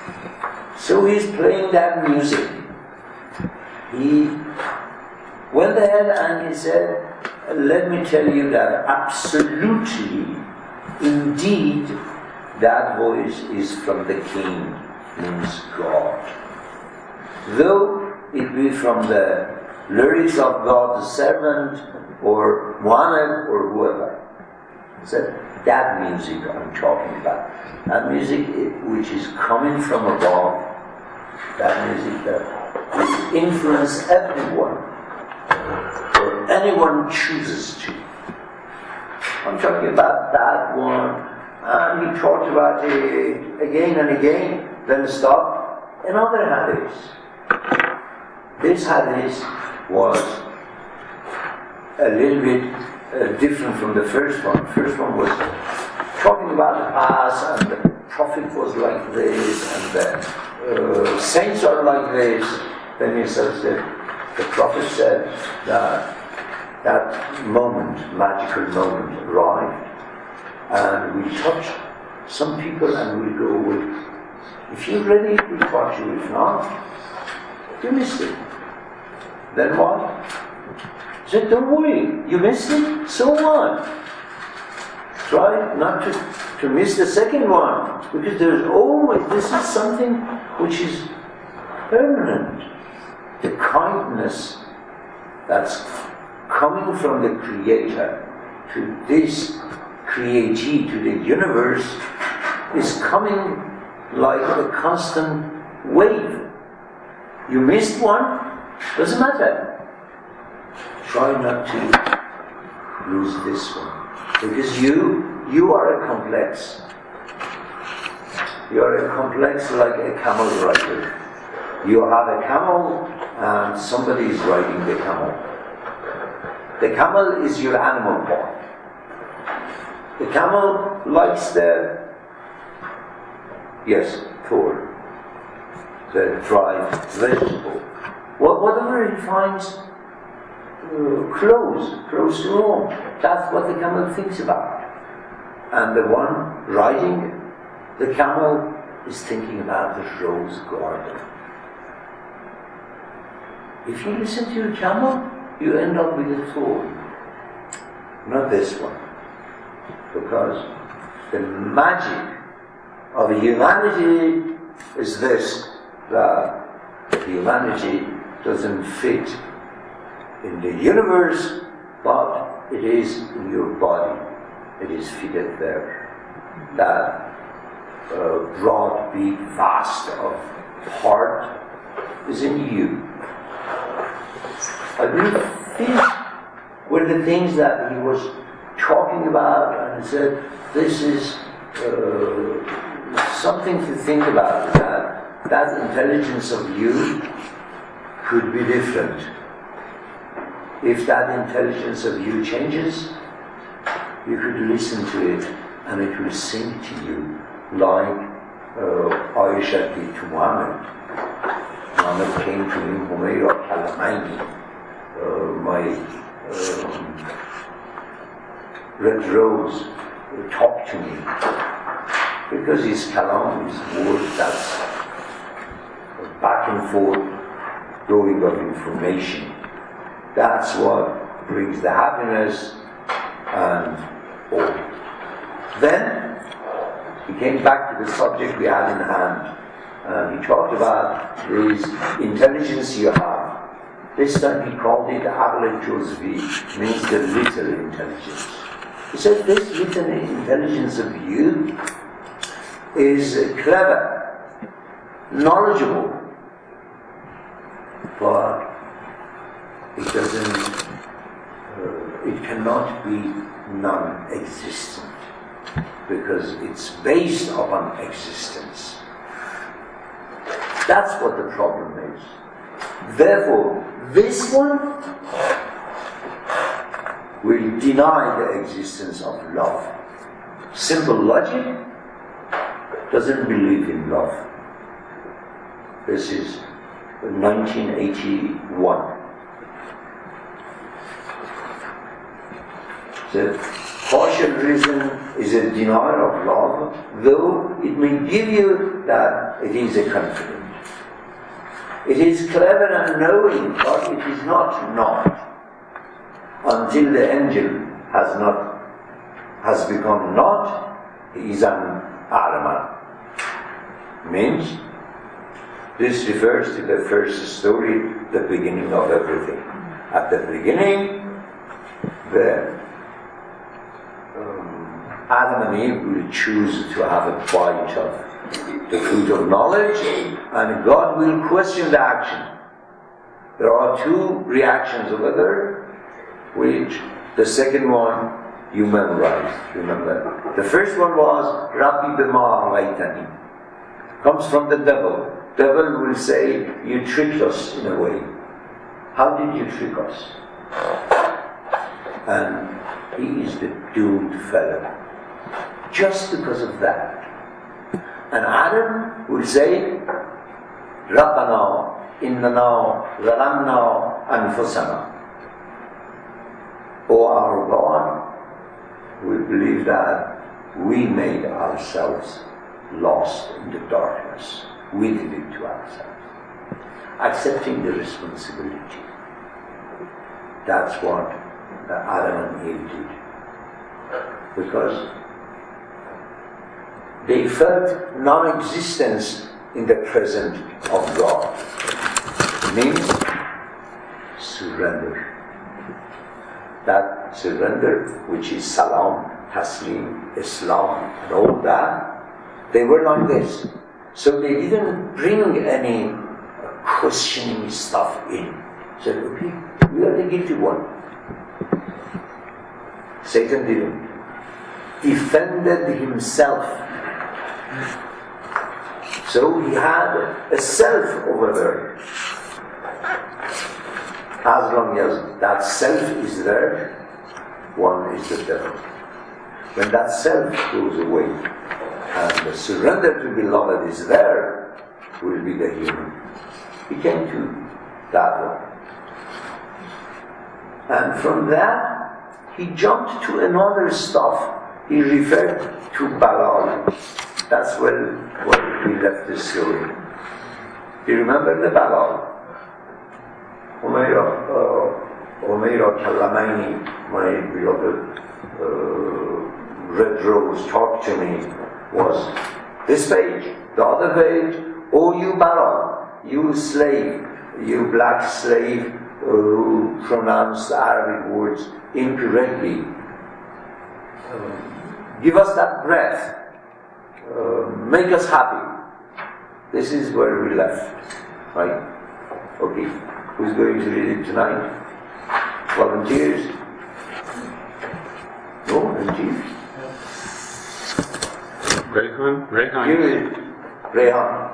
So he's playing that music. He went ahead and he said, let me tell you that absolutely, indeed, that voice is from the king, means God. Though it be from the lyrics of God, the servant, or Muhammad, or whoever. He said, that music I'm talking about. That music which is coming from above, that music that will influence everyone, or anyone chooses to. I'm talking about that one, and he talked about it again and again, then stopped. Another hadith. This hadith was a little bit different from the first one. The first one was talking about the past, and the Prophet was like this, and the saints are like this. Then he said, the Prophet said that moment, magical moment, arrived, and we touch some people and we go away. If you're ready, we touch you. If not, you missed it. Then what? He said, don't worry, you missed it, so what? Try not to miss the second one, because there's always, this is something which is permanent. The kindness that's coming from the Creator to this createe, to the universe, is coming like a constant wave. You missed one, doesn't matter. Try not to lose this one. Because you are a complex. You are a complex like a camel rider. You have a camel and somebody is riding the camel. The camel is your animal part. The camel likes the thorn, the dry vegetable. Whatever he finds close to home, that's what the camel thinks about. And the one riding the camel is thinking about the rose garden. If you listen to your camel, you end up with a thorn. Not this one. Because the magic of humanity is this, that humanity doesn't fit in the universe, but it is in your body. It is fitted there. That broad, big, vast of heart is in you. I believe these were the things that he was talking about, and he said, this is something to think about, that intelligence of you could be different. If that intelligence of you changes, you could listen to it and it will sing to you like Aisha did to Muhammad. Muhammad came to him, Humayra Kalamaini, my red rose, talk to me. Because his kalam, his word, that's back and forth going of information. That's what brings the happiness and all. Then he came back to the subject we had in hand. And he talked about this intelligence you have. This time he called it Aql Juzvi, means the little intelligence. He said this little intelligence of you is clever, knowledgeable, but it doesn't, it cannot be non-existent, because it's based upon existence. That's what the problem is. Therefore, this one will deny the existence of love. Simple logic doesn't believe in love. This is 1981. The partial reason is a denial of love, though it may give you that it is a confidence. It is clever and knowing, but it is not until the angel has become not, he is an Araman. Means, this refers to the first story, the beginning of everything. At the beginning, the Adam and Eve will choose to have a bite of the fruit of knowledge, and God will question the action. There are two reactions over there, which the second one you memorized. Remember, the first one was Rabbi Bima Raitani. Comes from the devil. Devil will say, you tricked us in a way. How did you trick us? And he is the doomed fellow. Just because of that. And Adam will say, Rabbana, Innana, Zalamna, Anfusana. O our God, we believe that we made ourselves lost in the darkness. We did it to ourselves. Accepting the responsibility. That's what Adam and Eve did. Because they felt non-existence in the presence of God. It means surrender. That surrender, which is salam, taslim, Islam, and all that, they were like this. So they didn't bring any questioning stuff in. Said, okay, we are the guilty one. Satan didn't. Defended himself. So he had a self over there. As long as that self is there, one is the devil. When that self goes away, and the surrender to beloved is there, will be the human. He came to that one. And from that, he jumped to another stuff. He referred to Balal. That's where we left the story. Do you remember the Balal? Umayra Kalamaini, my beloved Red Rose, talked to me, was this page, the other page, oh you Balal, you slave, you black slave who pronounced Arabic words incorrectly. Give us that breath. Make us happy. This is where we left. Right? Okay. Who's going to read it tonight? Volunteers? No volunteers? Rehan. Give it. Rehan.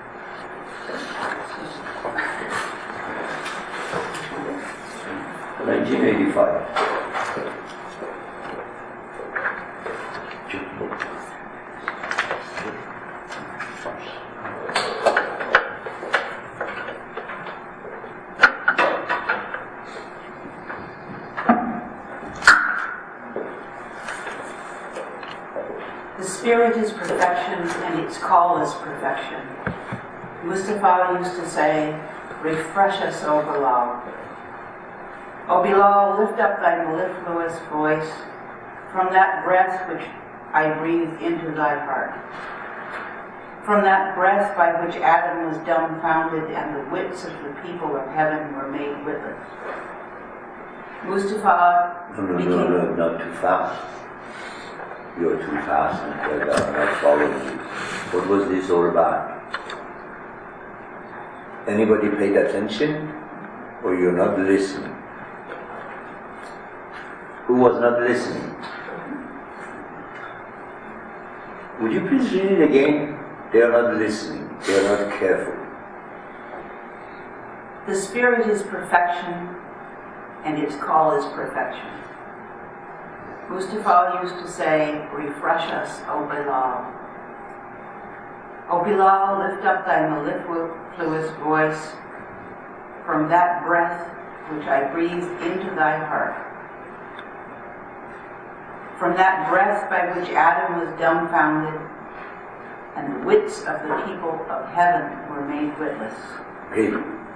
$1985. The spirit is perfection and its call is perfection. Mustafa used to say, refresh us, O Bilal. O Bilal, lift up thy mellifluous voice from that breath which I breathe into thy heart. From that breath by which Adam was dumbfounded and the wits of the people of heaven were made with us. Mustafa No, not too fast. You're too fast and I'm not following you. What was this all about? Anybody paid attention? Or you're not listening? Who was not listening? Would you please read it again? They are not listening. They are not careful. The spirit is perfection and its call is perfection. Mustafa used to say, refresh us, O Bilal. O Bilal, lift up thy mellifluous voice from that breath which I breathe into thy heart. from that breath by which Adam was dumbfounded, and the wits of the people of heaven were made witless. Okay.